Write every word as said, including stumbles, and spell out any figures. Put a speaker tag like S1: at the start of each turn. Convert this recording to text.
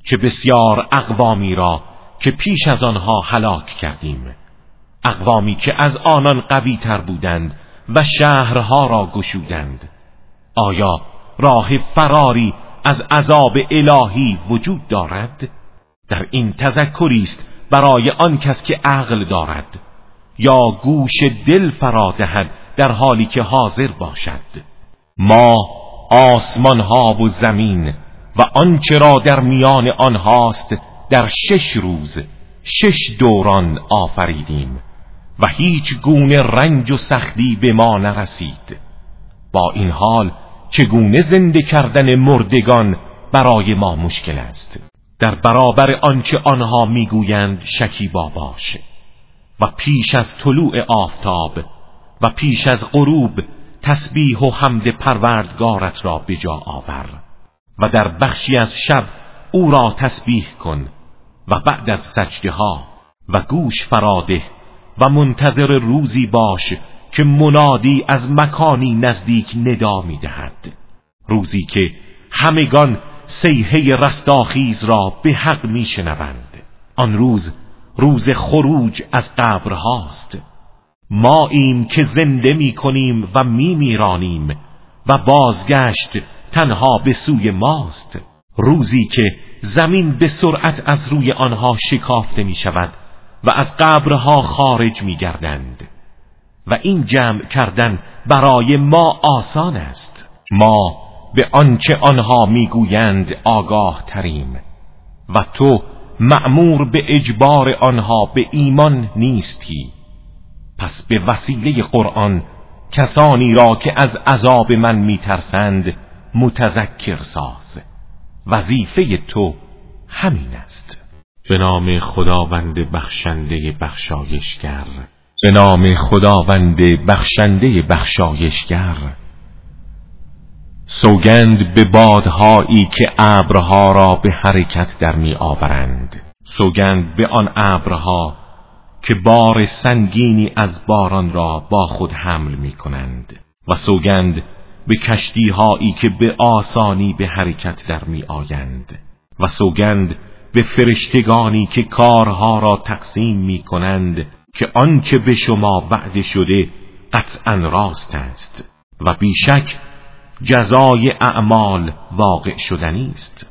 S1: که بسیار اقوامی را که پیش از آنها هلاک کردیم، اقوامی که از آنان قوی تر بودند و شهرها را گشودند. آیا راه فراری از عذاب الهی وجود دارد؟ در این تذکری است برای آن کس که عقل دارد یا گوش دل فرا دهد در حالی که حاضر باشد. ما آسمانها و زمین و آنچه را در میان آنهاست در شش روز شش دوران آفریدیم و هیچ گونه رنج و سختی به ما نرسید. با این حال چگونه زنده کردن مردگان برای ما مشکل است؟ در برابر آنچه آنها میگویند شکیبا باش و پیش از طلوع آفتاب و پیش از غروب تسبیح و حمد پروردگارت را به جا آور و در بخشی از شب او را تسبیح کن و بعد از سجده ها و گوش فراده و منتظر روزی باش که منادی از مکانی نزدیک ندا می دهد، روزی که همگان صیحه رستاخیز را به حق می شنوند. آن روز روز خروج از قبرهاست. ما ایم که زنده می کنیم و می میرانیم و بازگشت تنها به سوی ماست. روزی که زمین به سرعت از روی آنها شکافته می شود و از قبرها خارج می گردند و این جمع کردن برای ما آسان است. ما به آنچه آنها میگویند آگاه تریم و تو مأمور به اجبار آنها به ایمان نیستی. پس به وسیله قرآن کسانی را که از عذاب من میترسند متذکر ساز. وظیفه تو همین است. به نام خداوند بخشنده بخشایشگر. به نام خداوند بخشنده بخشایشگر. سوگند به بادهایی که ابرها را به حرکت در می آورند. سوگند به آن ابرها که بار سنگینی از باران را با خود حمل می کنند. و سوگند به کشتیهایی که به آسانی به حرکت در می آیند. و سوگند به فرشتگانی که کارها را تقسیم می کنند که آنچه به شما وعده شده قطعا راست است و بیشک جزای اعمال واقع شدنی است.